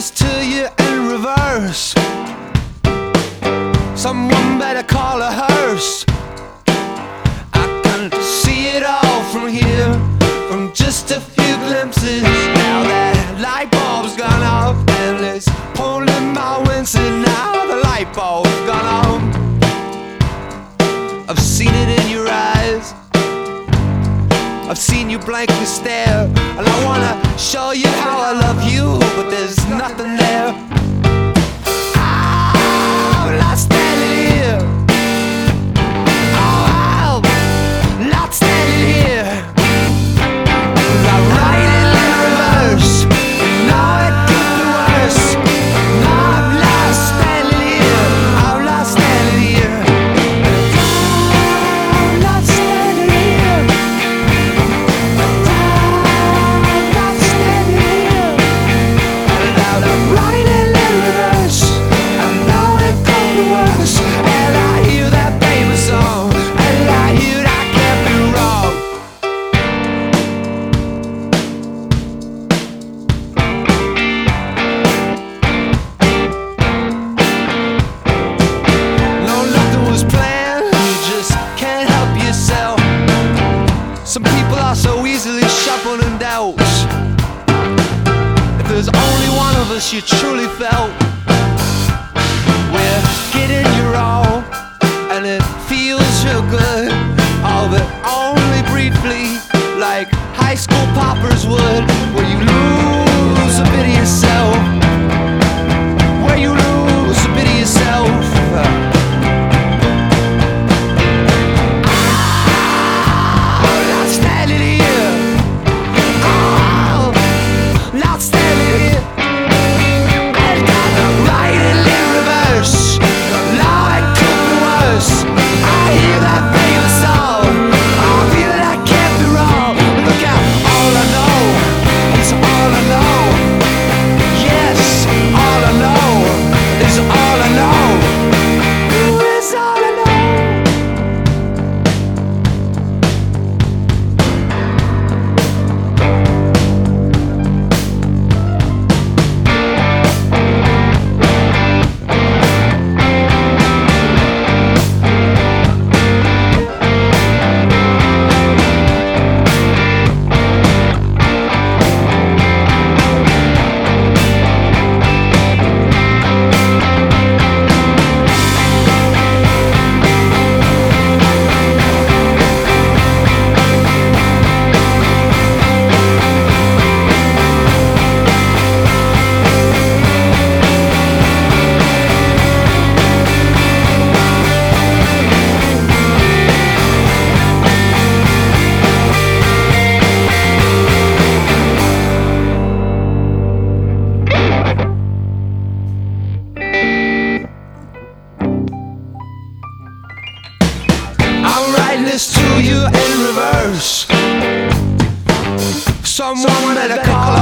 this to you in reverse. Someone better call a hearse. I can see it all from here, from just a few glimpses. Now that light bulb's gone off and it's pulling my winds, and now the light bulb's gone off. I've seen it in your eyes, I've seen you blankly stare, and I wanna show you how I love you, but there's nothing there. I'm not standing here. Oh, I'm not standing here. I write it in reverse. No, it could be worse. No, I'm not standing here. I'm not standing here. I'm not standing here. I'm not standing here. And I'm writing in reverse. I know it could be worse. And I hear that famous song. And I hear I can't be wrong. No, nothing was planned, you just can't help yourself. Some people are so easily shuffled in doubts. If there's only one of us you truly felt, we're getting you all, and it feels real good. All but only briefly, like high school poppers would, where you lose a bit of yourself. Where you lose a bit of yourself. I'm not standing here. Oh, not standing here. And I'm writing in reverse. Now it could be worse. I hear that famous song. I feel that I can't be wrong. Look out, all I know is all I know. Yes, all I know is all I know. Is all I know. I'm writing this to you in reverse. Someone better call